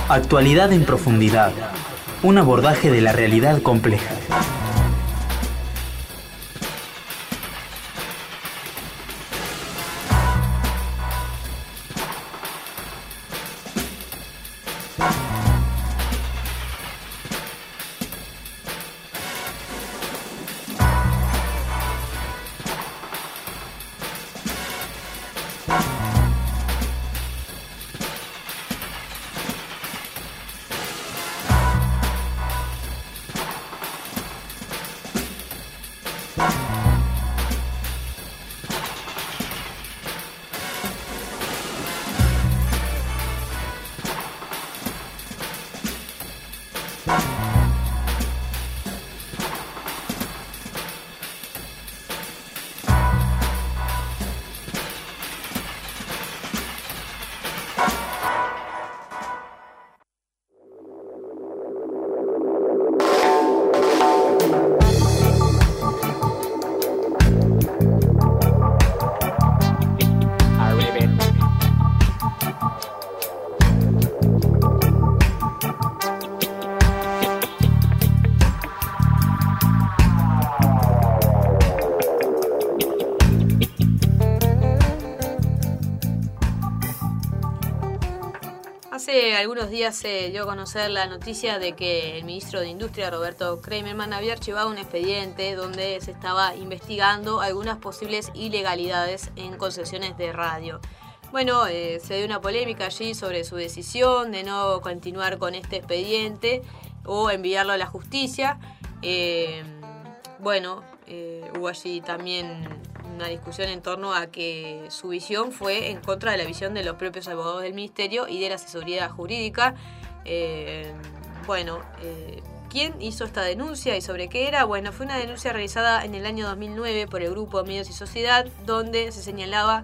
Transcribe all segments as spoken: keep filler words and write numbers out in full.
Actualidad en profundidad. Un abordaje de la realidad compleja. Hace algunos días se dio a conocer la noticia de que el ministro de Industria, Roberto Kramerman, había archivado un expediente donde se estaba investigando algunas posibles ilegalidades en concesiones de radio. Bueno, eh, se dio una polémica allí sobre su decisión de no continuar con este expediente o enviarlo a la justicia. Eh, bueno, eh, hubo allí también una discusión en torno a que su visión fue en contra de la visión de los propios abogados del ministerio y de la asesoría jurídica. Eh, bueno, eh, ¿quién hizo esta denuncia y sobre qué era? Bueno, fue una denuncia realizada en el año dos mil nueve por el grupo Medios y Sociedad, donde se señalaba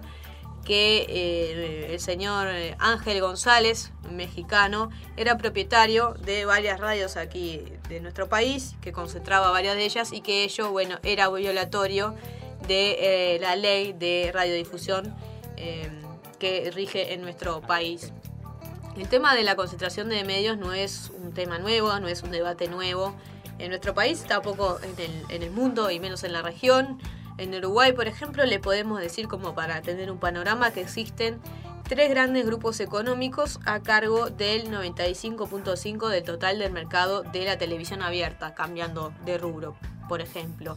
que eh, el señor Ángel González, mexicano, era propietario de varias radios aquí de nuestro país, que concentraba varias de ellas y que ello, bueno, era violatorio de eh, la ley de radiodifusión eh, que rige en nuestro país. El tema de la concentración de medios no es un tema nuevo, no es un debate nuevo en nuestro país, tampoco en el, en el mundo y menos en la región. En Uruguay, por ejemplo, le podemos decir, como para tener un panorama, que existen tres grandes grupos económicos a cargo del noventa y cinco punto cinco por ciento del total del mercado de la televisión abierta, cambiando de rubro, por ejemplo.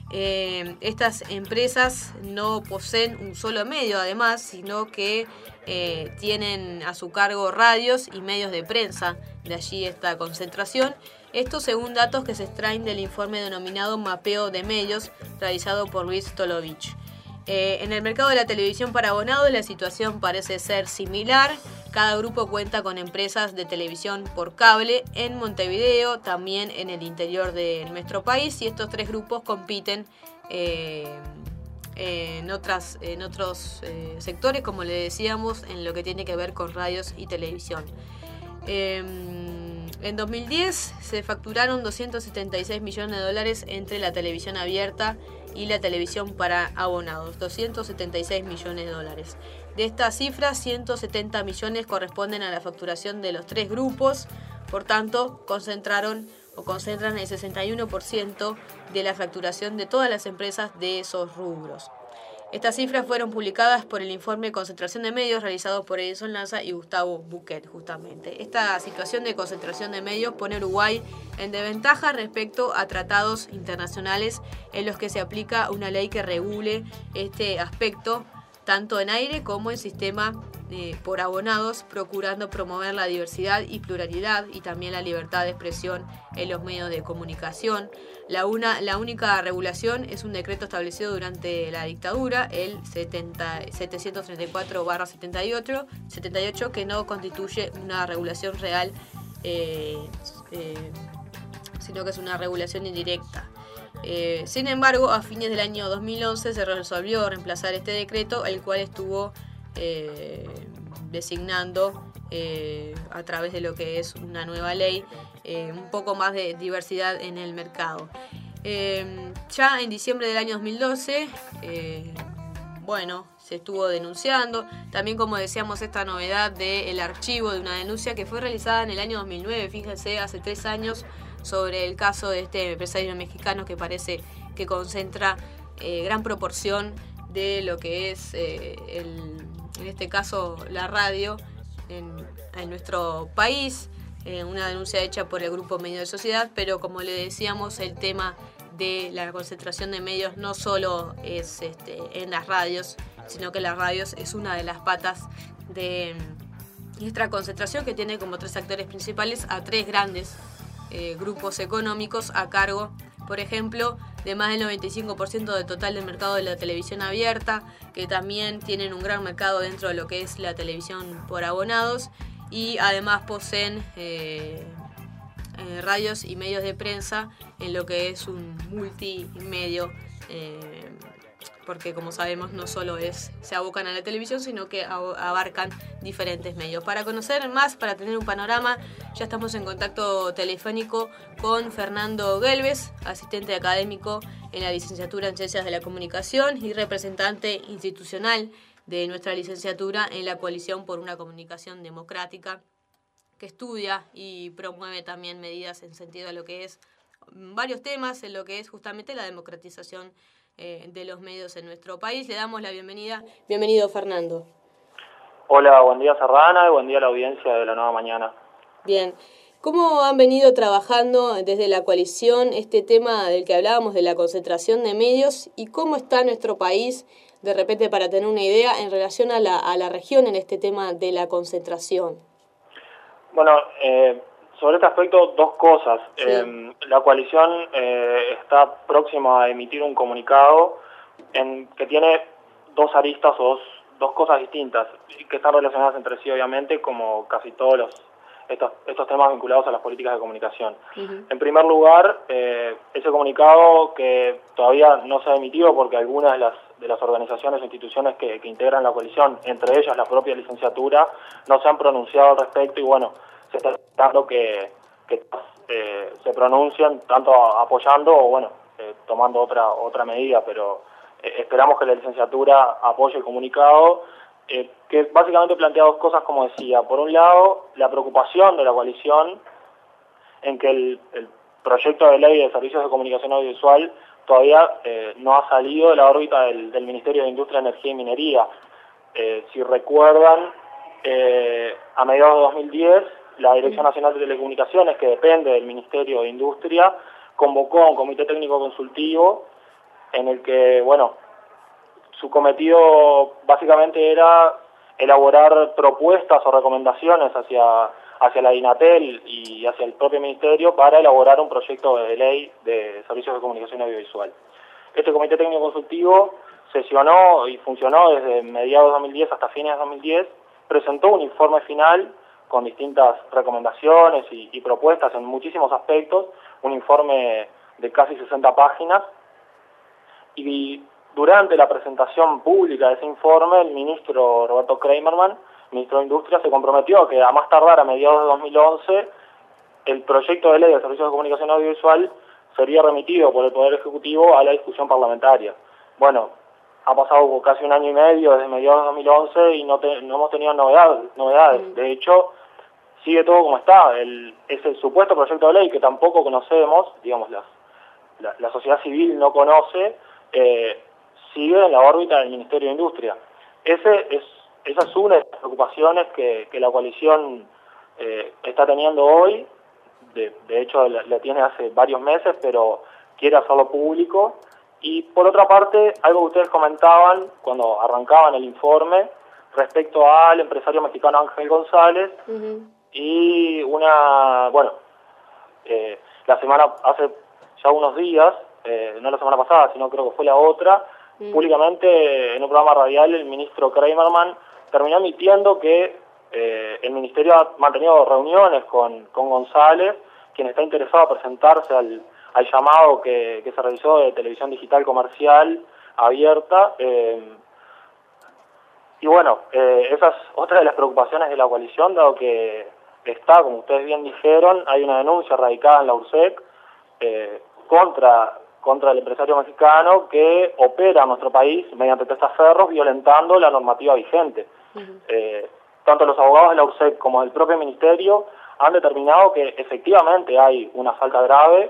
Eh, estas empresas no poseen un solo medio, además, sino que eh, tienen a su cargo radios y medios de prensa, de allí esta concentración. Esto según datos que se extraen del informe denominado Mapeo de Medios, realizado por Luis Tolovich. Eh, en el mercado de la televisión para abonados la situación parece ser similar. Cada grupo cuenta con empresas de televisión por cable en Montevideo, también en el interior de nuestro país, y estos tres grupos compiten eh, en, otras, en otros eh, sectores, como le decíamos, en lo que tiene que ver con radios y televisión. Eh, En dos mil diez se facturaron doscientos setenta y seis millones de dólares entre la televisión abierta y la televisión para abonados, doscientos setenta y seis millones de dólares. De estas cifras, ciento setenta millones corresponden a la facturación de los tres grupos, por tanto, concentraron o concentran el sesenta y uno por ciento de la facturación de todas las empresas de esos rubros. Estas cifras fueron publicadas por el informe Concentración de Medios realizado por Edison Lanza y Gustavo Buquet, justamente. Esta situación de concentración de medios pone a Uruguay en desventaja respecto a tratados internacionales en los que se aplica una ley que regule este aspecto, tanto en aire como en sistema eh, por abonados, procurando promover la diversidad y pluralidad y también la libertad de expresión en los medios de comunicación. La, una, la única regulación es un decreto establecido durante la dictadura, el setecientos treinta y cuatro barra setenta y ocho, que no constituye una regulación real, eh, eh, sino que es una regulación indirecta. Eh, sin embargo, a fines del año dos mil once se resolvió reemplazar este decreto, el cual estuvo eh, designando eh, a través de lo que es una nueva ley eh, un poco más de diversidad en el mercado. Eh, ya en diciembre del año dos mil doce, eh, bueno, se se estuvo denunciando. También, como decíamos, esta novedad del archivo de una denuncia que fue realizada en el año dos mil nueve, fíjense, hace tres años, sobre el caso de este empresario mexicano que parece que concentra eh, gran proporción de lo que es, eh, el, en este caso, la radio en, en nuestro país. Eh, una denuncia hecha por el grupo Medio de Sociedad, pero como le decíamos, el tema de la concentración de medios no solo es este, en las radios, sino que las radios es una de las patas de nuestra concentración, que tiene como tres actores principales a tres grandes eh, grupos económicos a cargo, por ejemplo, de más del noventa y cinco por ciento del total del mercado de la televisión abierta, que también tienen un gran mercado dentro de lo que es la televisión por abonados, y además poseen eh, eh, radios y medios de prensa en lo que es un multimedio, eh, porque como sabemos no solo es se abocan a la televisión, sino que abarcan diferentes medios. Para conocer más, para tener un panorama, ya estamos en contacto telefónico con Fernando Gelbes, asistente académico en la licenciatura en Ciencias de la Comunicación y representante institucional de nuestra licenciatura en la Coalición por una Comunicación Democrática, que estudia y promueve también medidas en sentido a lo que es varios temas, en lo que es justamente la democratización eh, de los medios en nuestro país. Le damos la bienvenida. Bienvenido, Fernando. Hola, buen día, Serrana, y buen día a la audiencia de La Nueva Mañana. Bien. ¿Cómo han venido trabajando desde la coalición este tema del que hablábamos de la concentración de medios y cómo está nuestro país, de repente para tener una idea, en relación a la, a la región en este tema de la concentración? Bueno, eh, sobre este aspecto, dos cosas. Sí. Eh, la coalición eh, está próxima a emitir un comunicado en que tiene dos aristas o dos, dos cosas distintas, que están relacionadas entre sí, obviamente, como casi todos los estos, estos temas vinculados a las políticas de comunicación. Uh-huh. En primer lugar, eh, ese comunicado que todavía no se ha emitido porque algunas de las, de las organizaciones o instituciones que, que integran la coalición, entre ellas la propia licenciatura, no se han pronunciado al respecto y bueno, se está tratando que, que eh, se pronuncien tanto apoyando o bueno, eh, tomando otra, otra medida, pero eh, esperamos que la licenciatura apoye el comunicado. Eh, que básicamente plantea dos cosas, como decía. Por un lado, la preocupación de la coalición en que el, el proyecto de ley de servicios de comunicación audiovisual todavía eh, no ha salido de la órbita del, del Ministerio de Industria, Energía y Minería. Eh, si recuerdan, eh, a mediados de dos mil diez, la Dirección Nacional de Telecomunicaciones, que depende del Ministerio de Industria, convocó a un comité técnico consultivo en el que, bueno, su cometido básicamente era elaborar propuestas o recomendaciones hacia, hacia la INATEL y hacia el propio Ministerio para elaborar un proyecto de ley de servicios de comunicación audiovisual. Este comité técnico consultivo sesionó y funcionó desde mediados de dos mil diez hasta fines de dos mil diez, presentó un informe final con distintas recomendaciones y, y propuestas en muchísimos aspectos, un informe de casi sesenta páginas, y durante la presentación pública de ese informe, el ministro Roberto Kramerman, ministro de Industria, se comprometió a que a más tardar a mediados de dos mil once el proyecto de ley de servicios de comunicación audiovisual sería remitido por el Poder Ejecutivo a la discusión parlamentaria. Bueno, ha pasado casi un año y medio desde mediados de dos mil once y no, te, no hemos tenido novedades. novedades. De hecho, sigue todo como está. El, ese supuesto proyecto de ley que tampoco conocemos, digamos, la, la, la sociedad civil no conoce, eh, sigue en la órbita del Ministerio de Industria. Ese es, esa es una de las preocupaciones que, que la coalición eh, está teniendo hoy. De, de hecho, la, la tiene hace varios meses, pero quiere hacerlo público. Y por otra parte, algo que ustedes comentaban cuando arrancaban el informe respecto al empresario mexicano Ángel González, uh-huh. y una, bueno, eh, la semana, hace ya unos días, eh, no la semana pasada, sino creo que fue la otra, uh-huh. públicamente en un programa radial el ministro Kramerman terminó admitiendo que eh, el ministerio ha mantenido reuniones con, con González, quien está interesado en presentarse al al llamado que, que se realizó de televisión digital comercial abierta. Eh, y bueno, eh, esa es otra de las preocupaciones de la coalición, dado que está, como ustedes bien dijeron, hay una denuncia radicada en la URSEC eh, contra contra el empresario mexicano que opera en nuestro país mediante testaferros violentando la normativa vigente. Uh-huh. eh, tanto los abogados de la U R S E C como del propio Ministerio han determinado que efectivamente hay una falta grave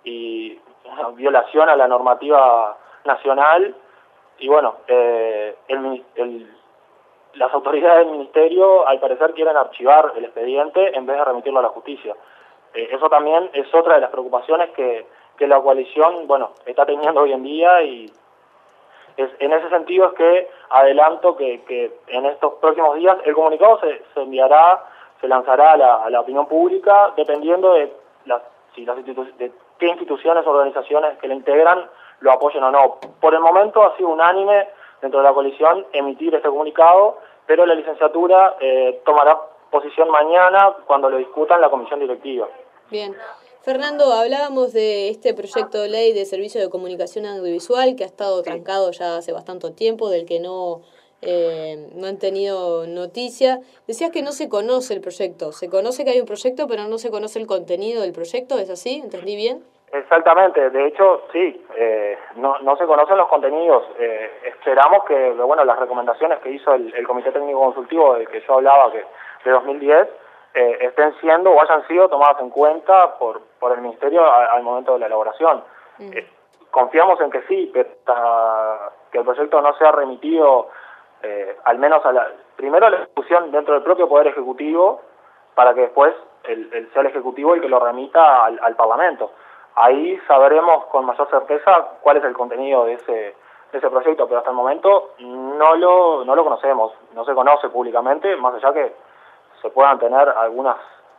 y una violación a la normativa nacional y bueno, eh, el, el, las autoridades del Ministerio al parecer quieren archivar el expediente en vez de remitirlo a la justicia. Eh, eso también es otra de las preocupaciones que, que la coalición, bueno, está teniendo hoy en día y es, en ese sentido es que adelanto que, que en estos próximos días el comunicado se, se enviará, se lanzará a la, a la opinión pública dependiendo de, las, si las institu- de qué instituciones o organizaciones que le integran lo apoyen o no. Por el momento ha sido unánime dentro de la coalición emitir este comunicado, pero la licenciatura eh, tomará posición mañana cuando lo discuta en la comisión directiva. Bien. Fernando, hablábamos de este proyecto de ley de servicio de comunicación audiovisual que ha estado trancado ya hace bastante tiempo, del que no, eh, no han tenido noticia. Decías que no se conoce el proyecto. Se conoce que hay un proyecto, pero no se conoce el contenido del proyecto. ¿Es así? ¿Entendí bien? Exactamente. De hecho, sí. Eh, no, no se conocen los contenidos. Eh, esperamos que, bueno, las recomendaciones que hizo el, el Comité Técnico Consultivo del que yo hablaba, que de dos mil diez, Eh, estén siendo o hayan sido tomadas en cuenta por, por el Ministerio a, al momento de la elaboración. Mm. Eh, confiamos en que sí, que, hasta que el proyecto no sea remitido eh, al menos a la, primero a la discusión dentro del propio Poder Ejecutivo, para que después el, el sea el Ejecutivo el que lo remita al, al Parlamento. Ahí sabremos con mayor certeza cuál es el contenido de ese, de ese proyecto, pero hasta el momento no lo, no lo conocemos, no se conoce públicamente, más allá que se puedan tener algunos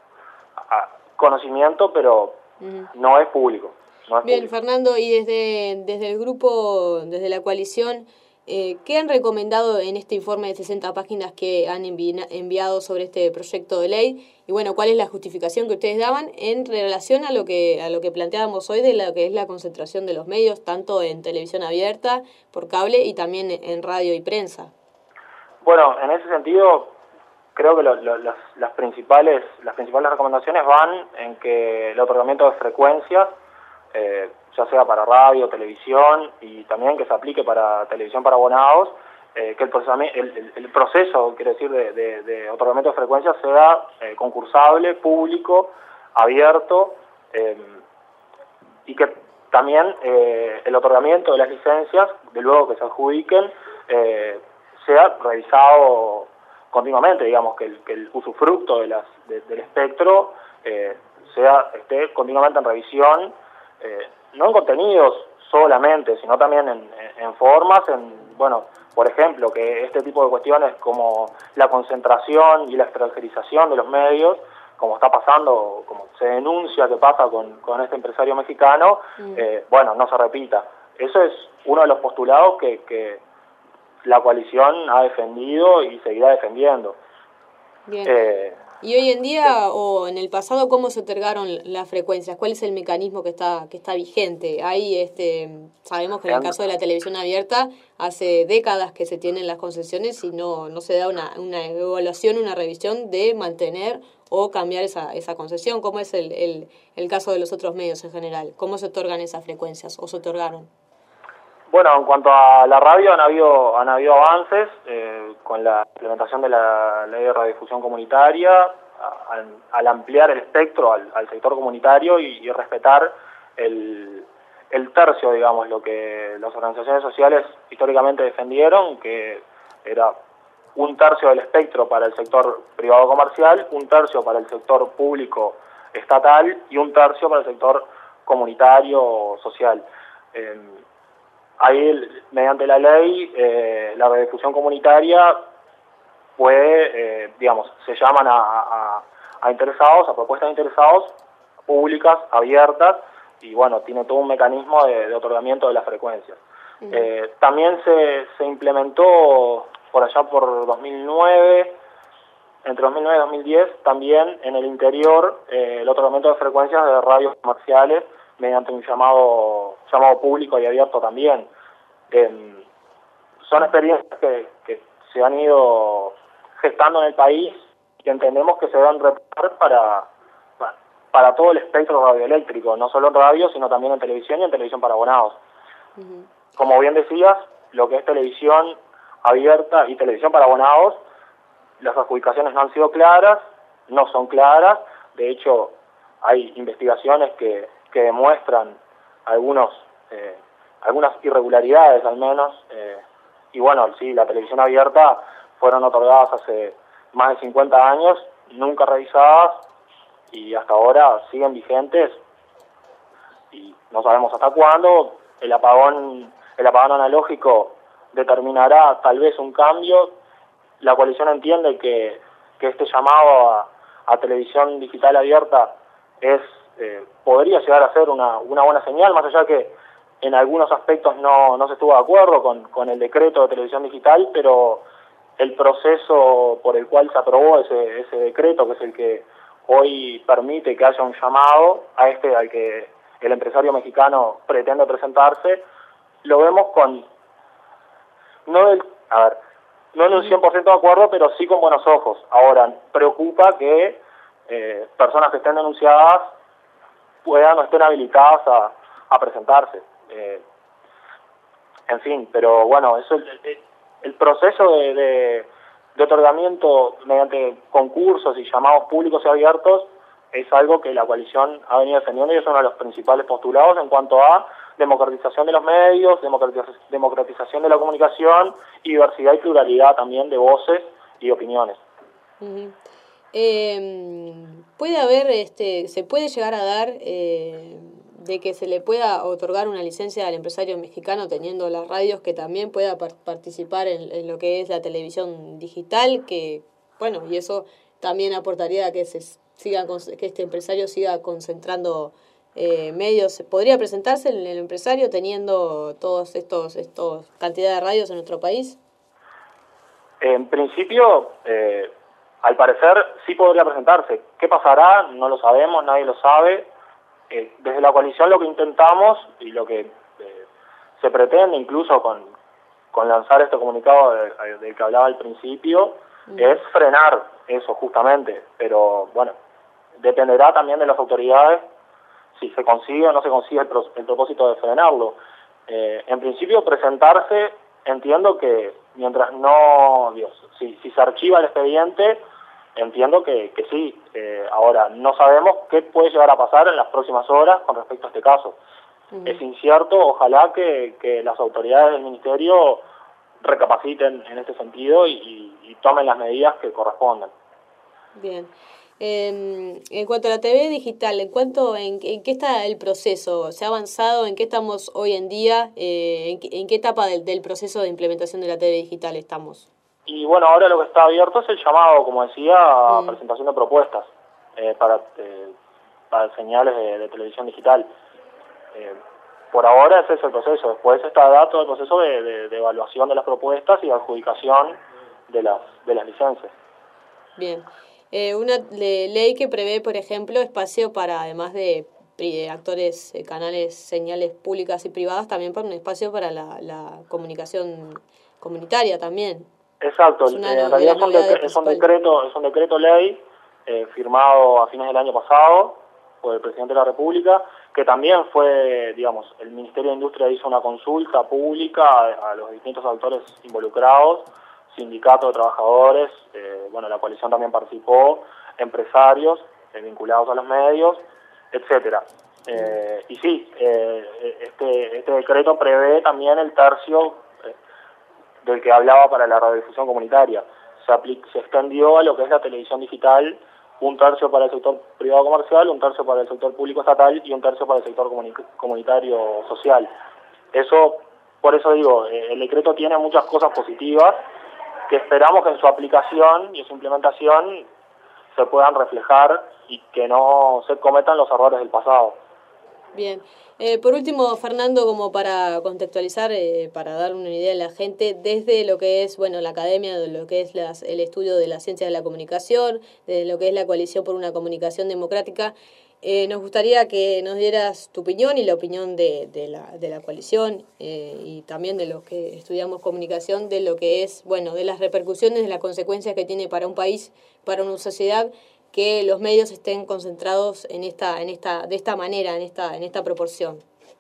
conocimientos, pero uh-huh. no es público. No es Bien, público. Fernando, y desde, desde el grupo, desde la coalición, eh, ¿qué han recomendado en este informe de sesenta páginas que han envi- enviado sobre este proyecto de ley? Y bueno, ¿cuál es la justificación que ustedes daban en relación a lo que a lo que planteábamos hoy de lo que es la concentración de los medios, tanto en televisión abierta, por cable y también en radio y prensa? Bueno, en ese sentido, creo que lo, lo, las, las principales las principales recomendaciones van en que el otorgamiento de frecuencias, eh, ya sea para radio, televisión y también que se aplique para televisión para abonados, eh, que el, el, el, el proceso, quiero decir, de, de, de otorgamiento de frecuencias sea eh, concursable, público, abierto, eh, y que también eh, el otorgamiento de las licencias, de luego que se adjudiquen, eh, sea revisado continuamente, digamos, que el, que el usufructo de las, de, del espectro eh, sea esté continuamente en revisión, eh, no en contenidos solamente, sino también en, en formas, en, bueno, por ejemplo, que este tipo de cuestiones como la concentración y la extranjerización de los medios, como está pasando, como se denuncia que pasa con, con este empresario mexicano, mm. eh, bueno, no se repita. Eso es uno de los postulados que, que la coalición ha defendido y seguirá defendiendo. Bien. Eh, y hoy en día sí. o en el pasado, ¿cómo se otorgaron las frecuencias? ¿Cuál es el mecanismo que está que está vigente? Ahí este, sabemos que en el caso de la televisión abierta hace décadas que se tienen las concesiones y no, no se da una, una evaluación, una revisión de mantener o cambiar esa, esa concesión. ¿Cómo es el, el, el caso de los otros medios en general? ¿Cómo se otorgan esas frecuencias o se otorgaron? Bueno, en cuanto a la radio han habido han habido avances eh, con la implementación de la ley de radiodifusión comunitaria, a, al, al ampliar el espectro al, al sector comunitario y, y respetar el, el tercio, digamos, lo que las organizaciones sociales históricamente defendieron, que era un tercio del espectro para el sector privado comercial, un tercio para el sector público estatal y un tercio para el sector comunitario social. Eh, Ahí, mediante la ley, eh, la radiodifusión comunitaria puede, eh, digamos, se llaman a, a, a interesados, a propuestas de interesados, públicas, abiertas, y bueno, tiene todo un mecanismo de, de otorgamiento de las frecuencias. Uh-huh. Eh, también se, se implementó por allá por dos mil nueve, entre dos mil nueve y dos mil diez, también en el interior eh, el otorgamiento de frecuencias de radios comerciales, mediante un llamado llamado público y abierto también. Eh, son experiencias que, que se han ido gestando en el país y que entendemos que se deben replicar para, para para todo el espectro radioeléctrico, no solo en radio, sino también en televisión y en televisión para abonados. Uh-huh. Como bien decías, lo que es televisión abierta y televisión para abonados, las adjudicaciones no han sido claras, no son claras. De hecho, hay investigaciones que, que demuestran algunos eh, algunas irregularidades al menos, eh, y bueno, sí, la televisión abierta fueron otorgadas hace más de cincuenta años, nunca revisadas, y hasta ahora siguen vigentes, y no sabemos hasta cuándo. El apagón, el apagón analógico determinará tal vez un cambio. La coalición entiende que, que este llamado a, a televisión digital abierta es eh, podría llegar a ser una, una buena señal, más allá que en algunos aspectos no, no se estuvo de acuerdo con, con el decreto de televisión digital, pero el proceso por el cual se aprobó ese, ese decreto, que es el que hoy permite que haya un llamado a este al que el empresario mexicano pretende presentarse, lo vemos con, no del, a ver, no en un cien por ciento de acuerdo, pero sí con buenos ojos. Ahora, preocupa que eh, personas que estén denunciadas puedan o estén habilitadas a, a presentarse. Eh, en fin, pero bueno, eso el, el proceso de, de, de otorgamiento mediante concursos y llamados públicos y abiertos es algo que la coalición ha venido defendiendo y es uno de los principales postulados en cuanto a democratización de los medios, democratización, democratización de la comunicación y diversidad y pluralidad también de voces y opiniones. Uh-huh. Eh, puede haber, este, se puede llegar a dar eh, de que se le pueda otorgar una licencia al empresario mexicano teniendo las radios que también pueda par- participar en, en lo que es la televisión digital, que bueno, y eso también aportaría a que se siga, que este empresario siga concentrando eh, medios. ¿Podría presentarse el, el empresario teniendo todos estos, estos cantidad de radios en nuestro país? En principio, eh, al parecer sí podría presentarse. ¿Qué pasará? No lo sabemos, nadie lo sabe. Eh, desde la coalición lo que intentamos y lo que eh, se pretende incluso con, con lanzar este comunicado del de que hablaba al principio mm. es frenar eso justamente, pero bueno, dependerá también de las autoridades si se consigue o no se consigue el, pro, el propósito de frenarlo. Eh, en principio presentarse, entiendo que mientras no, Dios, si, si se archiva el expediente, entiendo que, que sí. Eh, ahora, no sabemos qué puede llegar a pasar en las próximas horas con respecto a este caso. Uh-huh. Es incierto, ojalá que, que las autoridades del ministerio recapaciten en este sentido y, y, y tomen las medidas que correspondan. Bien. Eh, en cuanto a la T V digital, ¿en cuánto, en, en qué está el proceso? ¿Se ha avanzado? ¿En qué estamos hoy en día? Eh, en, ¿En qué etapa del, del proceso de implementación de la T V digital estamos? Y bueno, ahora lo que está abierto es el llamado, como decía, a mm. presentación de propuestas eh, para, eh, para señales de, de televisión digital. Eh, por ahora ese es el proceso. Después está dado el proceso de, de, de evaluación de las propuestas y de adjudicación de las, de las licencias. Bien. Eh, una le, ley que prevé, por ejemplo, espacio para, además de eh, actores, eh, canales, señales públicas y privadas, también para un espacio para la, la comunicación comunitaria también. Exacto, es una, en realidad es un, decre- es un decreto, es un decreto ley eh, firmado a fines del año pasado por el presidente de la República, que también fue, digamos, el Ministerio de Industria hizo una consulta pública a, a los distintos actores involucrados, sindicatos de trabajadores, eh, bueno, la coalición también participó, empresarios eh, vinculados a los medios, etcétera. Eh, y sí, eh, este, este decreto prevé también el tercio eh, del que hablaba para la radiodifusión comunitaria. Se, apl- se extendió a lo que es la televisión digital, un tercio para el sector privado comercial, un tercio para el sector público estatal y un tercio para el sector comuni- comunitario social. Eso, por eso digo, eh, el decreto tiene muchas cosas positivas, que esperamos que en su aplicación y en su implementación se puedan reflejar y que no se cometan los errores del pasado. Bien. Eh, por último, Fernando, como para contextualizar, eh, para dar una idea a la gente, desde lo que es, bueno, la academia, de lo que es las, el estudio de la ciencia de la comunicación, de lo que es la coalición por una comunicación democrática, eh, nos gustaría que nos dieras tu opinión y la opinión de, de, la, de la coalición eh, y también de los que estudiamos comunicación, de lo que es, bueno, de las repercusiones, de las consecuencias que tiene para un país, para una sociedad, que los medios estén concentrados en esta, en esta, de esta manera, en esta, en esta proporción?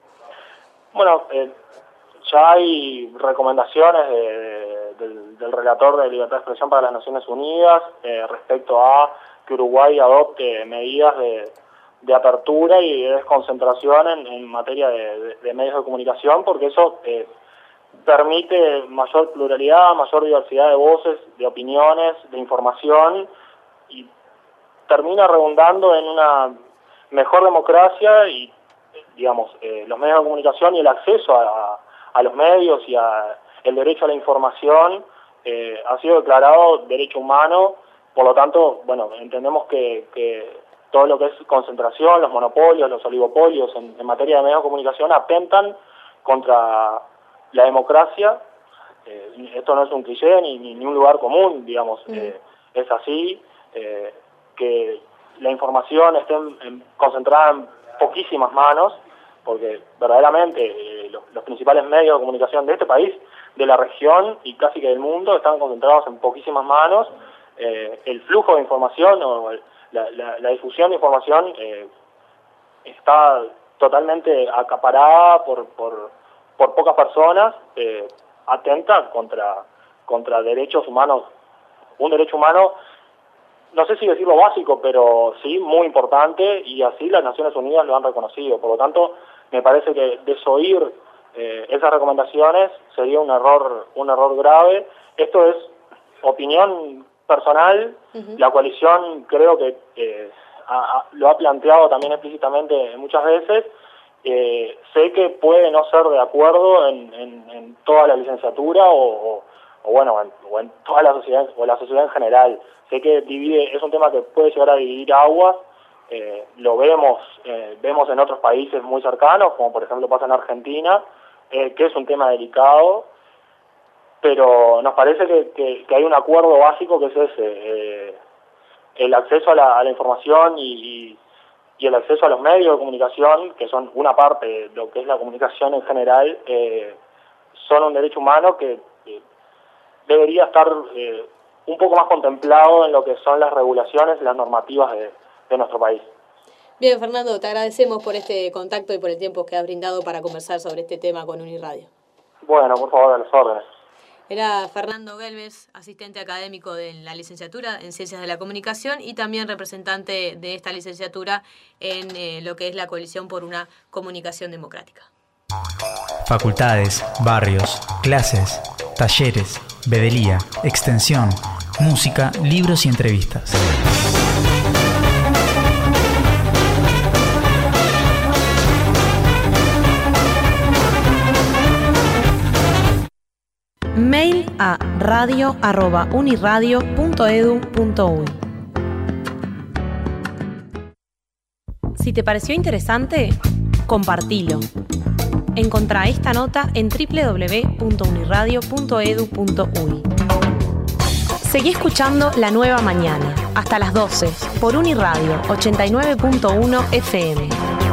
Bueno, eh, ya hay recomendaciones de, de, del, del relator de libertad de expresión para las Naciones Unidas eh, respecto a que Uruguay adopte medidas de, de apertura y de desconcentración en, en materia de, de, de medios de comunicación, porque eso eh, permite mayor pluralidad, mayor diversidad de voces, de opiniones, de información, y termina redundando en una mejor democracia y, digamos, eh, los medios de comunicación y el acceso a, a los medios y a el derecho a la información eh, ha sido declarado derecho humano. Por lo tanto, bueno, entendemos que, que todo lo que es concentración, los monopolios, los oligopolios en, en materia de medios de comunicación atentan contra la democracia. Eh, esto no es un cliché ni, ni, ni un lugar común, digamos, mm. eh, es así, eh, que la información esté en, en, concentrada en poquísimas manos, porque verdaderamente eh, los, los principales medios de comunicación de este país, de la región y casi que del mundo, están concentrados en poquísimas manos. Eh, el flujo de información o el, la, la, la difusión de información eh, está totalmente acaparada por, por, por pocas personas, eh, atenta contra, contra derechos humanos, un derecho humano, no sé si decirlo básico, pero sí muy importante, y así las Naciones Unidas lo han reconocido. Por lo tanto, me parece que desoír eh, esas recomendaciones sería un error, un error grave. Esto es opinión personal. Uh-huh. La coalición creo que eh, a, a, lo ha planteado también explícitamente muchas veces. Eh, sé que puede no ser de acuerdo en, en, en toda la licenciatura o, o, o bueno, en, o en toda la sociedad o la sociedad en general. Sé que divide, es un tema que puede llegar a dividir aguas. Eh, lo vemos, eh, vemos en otros países muy cercanos, como por ejemplo pasa en Argentina, eh, que es un tema delicado. Pero nos parece que, que, que hay un acuerdo básico que es ese, eh, el acceso a la, a la información y, y, y el acceso a los medios de comunicación, que son una parte de lo que es la comunicación en general, eh, son un derecho humano que, que debería estar eh, un poco más contemplado en lo que son las regulaciones y las normativas de, de nuestro país. Bien, Fernando, te agradecemos por este contacto y por el tiempo que has brindado para conversar sobre este tema con Uniradio. Bueno, por favor, a las órdenes. Era Fernando Gelbes, asistente académico de la licenciatura en Ciencias de la Comunicación y también representante de esta licenciatura en eh, lo que es la Coalición por una Comunicación Democrática. Facultades, barrios, clases, talleres, vedelía, extensión, música, libros y entrevistas. Mail a radio arroba uniradio punto edu punto uy. Si te pareció interesante, compartilo. Encontrá esta nota en doble u doble u doble u punto uniradio punto edu punto uy. Seguí escuchando La Nueva Mañana, hasta las doce, por Uniradio ochenta y nueve punto uno F M.